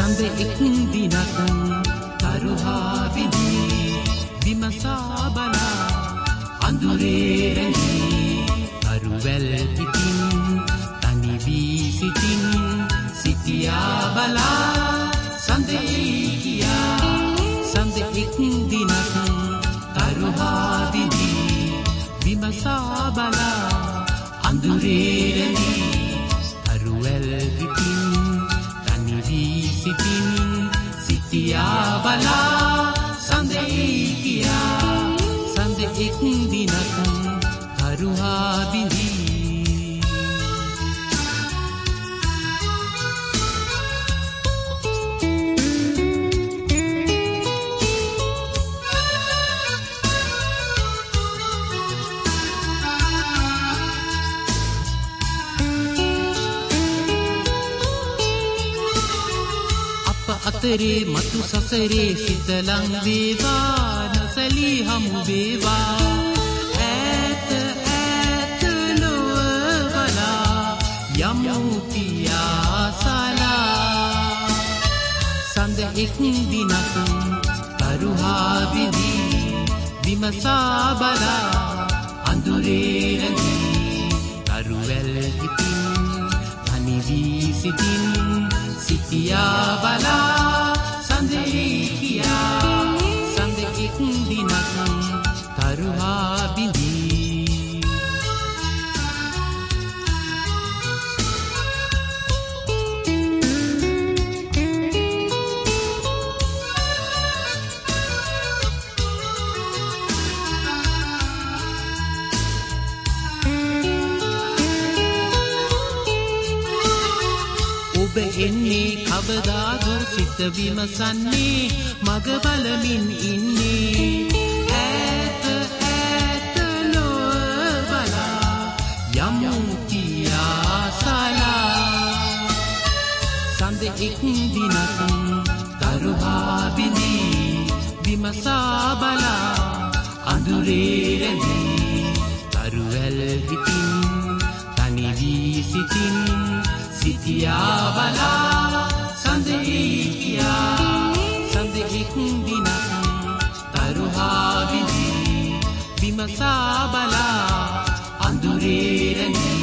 සඳ එක් දිනක් තරුහා විදී විමසා බලා අඳුරේ රැඳී අරුවැල් පිටින් තනි වී සිටින් සිටියා බලා සඳේ කියා සඳ එක් දිනක් තරුහා විදී විමසා බලා අඳුරේ රැඳී අරුවැල් පිටින් තනි වී සිටින් සිටියා බලා සඳේ කියා සඳ එක් දිනක් තරුහා විදී අතරේ මතු සසරේ සිත ලං වේවා නොසලී හමු වේවා ඈත ඈත ලොව බලා යමු පියා සලා සඳ එක් දිනක් තරුහා විදී විමසා බලා අඳුරේ රැඳී අරුවැල් පිටින් තනි වී සිටින් සිටියා බලා සඳේ කියා සඳ එක් දිනක් තරුහා විදී ඔබ එන්නේ කවදාද සිත විමසන්නේ මග බලමින් ඉන්නේ ඈත ඈත ලොව බලා යමු කියා සලා සඳ එක් දිනක් තරුහා විදී විමසා බලා අඳුරේ රැඳී තරුවැල් පිටින් තනි වී සිටින් සිටියා බලා සඳේ කියා සඳ එක් දිනක් තරුහා විදී විමසා බලා අඳුරේ රැඳී